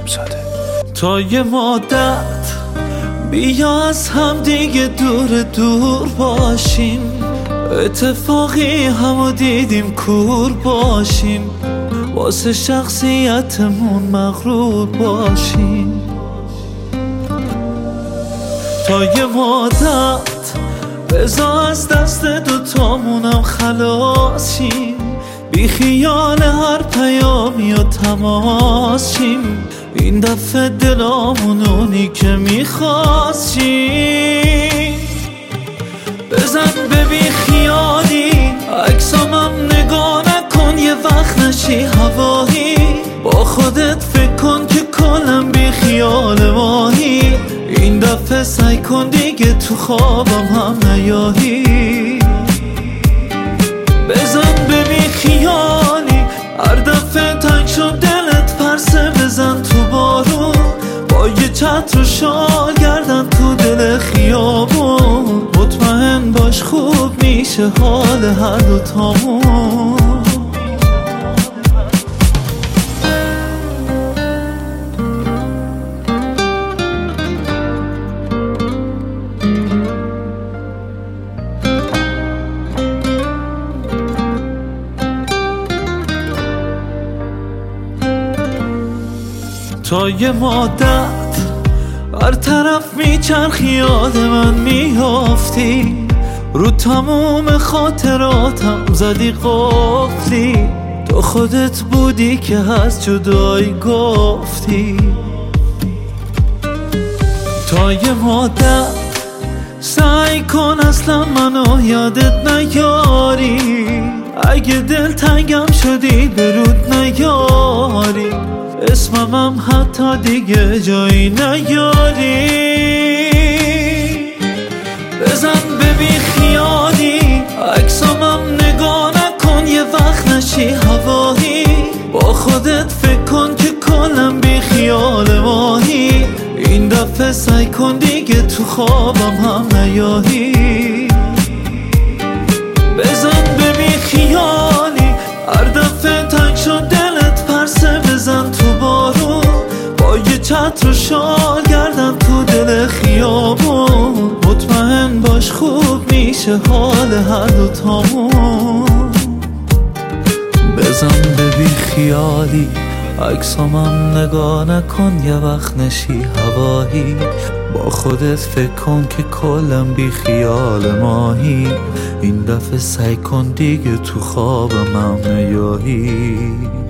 حکمزاده. تا یه مدت بیا از هم دیگه دور دور باشیم، اتفاقی همو دیدیم کور باشیم، واسه شخصیتمون مغرور باشیم. تا یه مدت بذار از دست دوتامونم خلاص شیم، بی خیال هر پیامی و تماس شیم، این دفعه دلامون اونی که میخواست شیم. بزن به بی خیالی عکسامم نگاه نکن، یه وقت نشی هوایی، با خودت فکر کن که کلم بی خیال ماهی، این دفعه سعی کن دیگه تو خوابم هم نیایی. بزن به بی خیالی هر دفعه تنگ شد دلت پرسه، بزن تو بارون با یه چتر و شال گردن تو دل خیابون، مطمئن باش خوب میشه حال هر دوتامون. تا یه مدت هر طرف میچرخی یاد من میافتی، رو تموم خاطراتم زدی قفلی، تو خودت بودی که از جدایی گفتی. تا یه مدت سعی کن اصلا منو یادت نیاری، اگه دل تنگم شدی برود نیاری، اسمم حتی دیگه جایی نیاری. بزن به بی خیالی عکسامم نگاه نکن، یه وقت نشی هوایی، با خودت فکر کن که کلم بی خیال ماهی، این دفعه سعی کن دیگه تو خوابم هم نیایی. بزن به بی خیالی هر دفعه تنگ شد دلت پرسه، بزن تو بارون با یه چتر و شال گردن تو دل خیابون، مطمئن باش خوب میشه حال هر دوتامون. بزن به بی خیالی عکسامم نگاه نکن، یه وقت نشی هوایی، با خودت فکر کن که کلم بی خیال ماهی، این دفعه سعی کن دیگه تو خوابم هم نیایی.